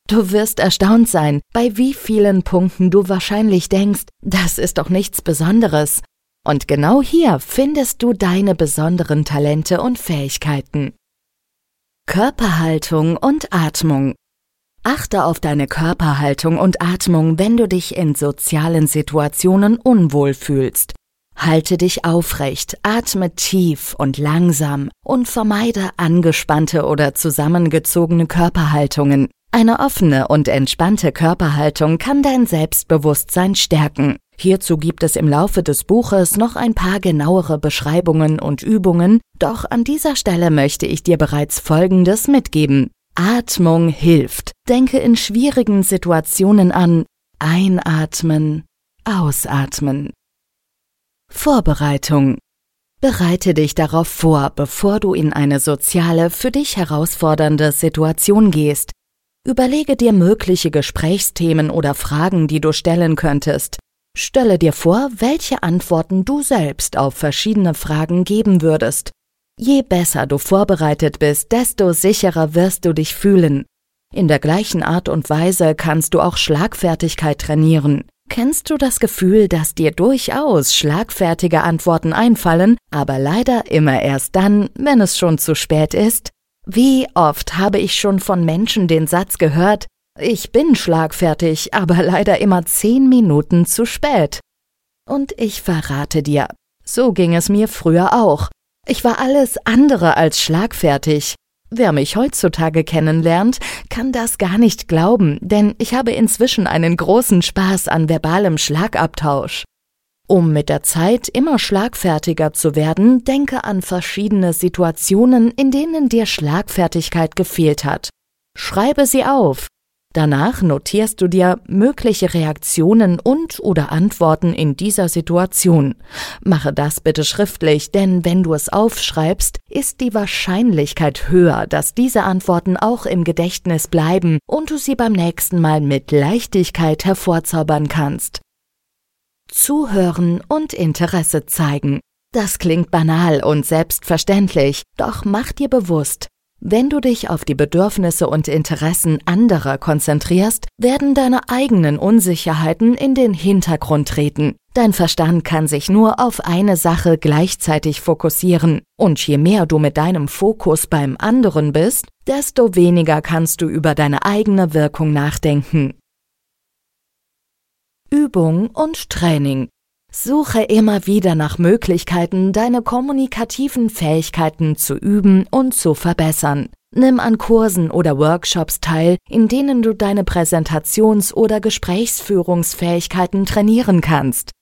Du wirst erstaunt sein, bei wie vielen Punkten du wahrscheinlich denkst, das ist doch nichts Besonderes. Und genau hier findest du deine besonderen Talente und Fähigkeiten. Körperhaltung und Atmung. Achte auf deine Körperhaltung und Atmung, wenn du dich in sozialen Situationen unwohl fühlst. Halte dich aufrecht, atme tief und langsam und vermeide angespannte oder zusammengezogene Körperhaltungen. Eine offene und entspannte Körperhaltung kann dein Selbstbewusstsein stärken. Hierzu gibt es im Laufe des Buches noch ein paar genauere Beschreibungen und Übungen, doch an dieser Stelle möchte ich dir bereits Folgendes mitgeben. Atmung hilft. Denke in schwierigen Situationen an Einatmen, Ausatmen. Vorbereitung. Bereite dich darauf vor, bevor du in eine soziale, für dich herausfordernde Situation gehst. Überlege dir mögliche Gesprächsthemen oder Fragen, die du stellen könntest. Stelle dir vor, welche Antworten du selbst auf verschiedene Fragen geben würdest. Je besser du vorbereitet bist, desto sicherer wirst du dich fühlen. In der gleichen Art und Weise kannst du auch Schlagfertigkeit trainieren. Kennst du das Gefühl, dass dir durchaus schlagfertige Antworten einfallen, aber leider immer erst dann, wenn es schon zu spät ist? Wie oft habe ich schon von Menschen den Satz gehört, ich bin schlagfertig, aber leider immer 10 Minuten zu spät. Und ich verrate dir, so ging es mir früher auch. Ich war alles andere als schlagfertig. Wer mich heutzutage kennenlernt, kann das gar nicht glauben, denn ich habe inzwischen einen großen Spaß an verbalem Schlagabtausch. Um mit der Zeit immer schlagfertiger zu werden, denke an verschiedene Situationen, in denen dir Schlagfertigkeit gefehlt hat. Schreibe sie auf. Danach notierst du dir mögliche Reaktionen und/oder Antworten in dieser Situation. Mache das bitte schriftlich, denn wenn du es aufschreibst, ist die Wahrscheinlichkeit höher, dass diese Antworten auch im Gedächtnis bleiben und du sie beim nächsten Mal mit Leichtigkeit hervorzaubern kannst. Zuhören und Interesse zeigen. Das klingt banal und selbstverständlich, doch mach dir bewusst, wenn du dich auf die Bedürfnisse und Interessen anderer konzentrierst, werden deine eigenen Unsicherheiten in den Hintergrund treten. Dein Verstand kann sich nur auf eine Sache gleichzeitig fokussieren. Und je mehr du mit deinem Fokus beim anderen bist, desto weniger kannst du über deine eigene Wirkung nachdenken. Übung und Training. Suche immer wieder nach Möglichkeiten, deine kommunikativen Fähigkeiten zu üben und zu verbessern. Nimm an Kursen oder Workshops teil, in denen du deine Präsentations- oder Gesprächsführungsfähigkeiten trainieren kannst.